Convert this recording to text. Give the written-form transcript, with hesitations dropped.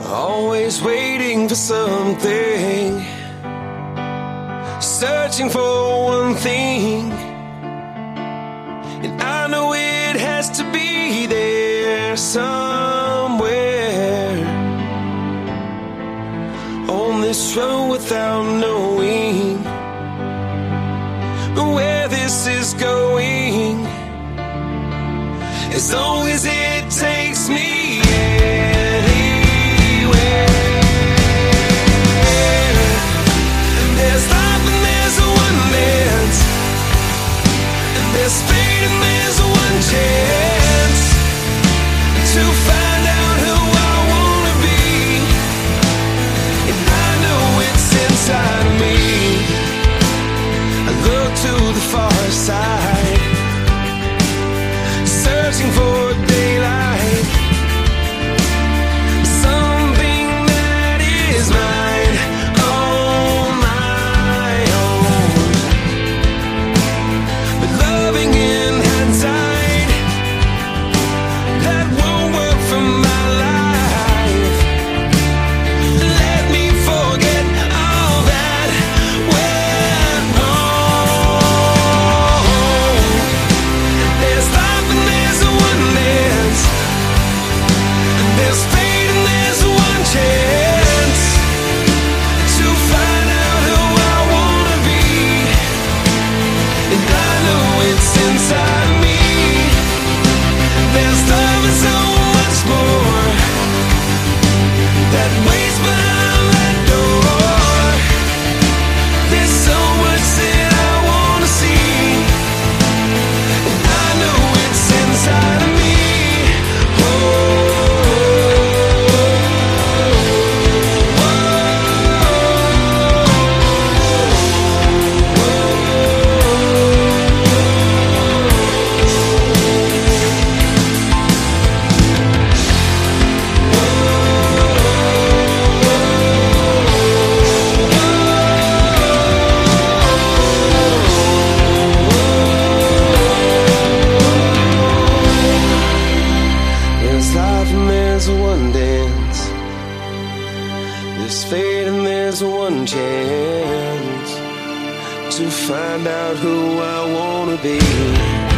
Always waiting for something, searching for one thing, and I know it has to be there somewhere on this road without knowing where this is going, as long as it takes me anywhere. There's life and there's one dance, and there's fate and there's one chance to find out who I wanna be, and I know it's inside of me. I look to the far side, searching for daylight, something that is mine on my own. But loving in hindsight, that won't work for my life. Let me forget all that went wrong. There's life and there's one dance, there's fate and there's one chance to find out who I wanna be, and I know it's inside me. There's love and so much more that waits behind that door. There's so much that I wanna see, and I know it's inside of me. There's life and there's one dance, there's fate and there's one chance to find out who I wanna be.